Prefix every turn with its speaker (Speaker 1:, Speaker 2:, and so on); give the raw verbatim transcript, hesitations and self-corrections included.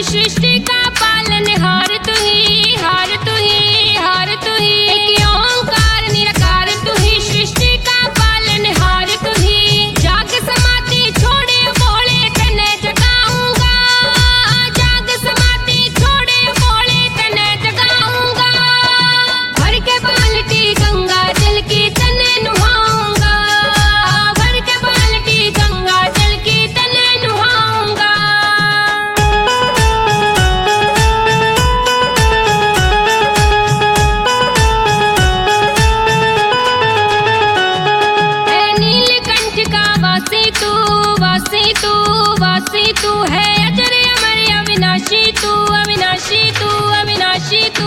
Speaker 1: सृष्टि का पालनहार तू ही, हार तू ही, हार तू ही। एक ओंकार निराकार तू ही, सृष्टि का पालनहार तू ही। जाग समाधि छोड़े बोले तने जगाऊंगा, जाग समाधि छोड़े बोले तने जगाऊंगा। भर के बाल्टी गंगा जल की तने नुहाऊंगा, भर के बाल्टी गंगा जल की तने नुहाऊंगा। है नीलकंठ का वासी तू, वासी तू, वासी तू है। अजर अमर अविनाशी तू, अविनाशी तू, अविनाशी तू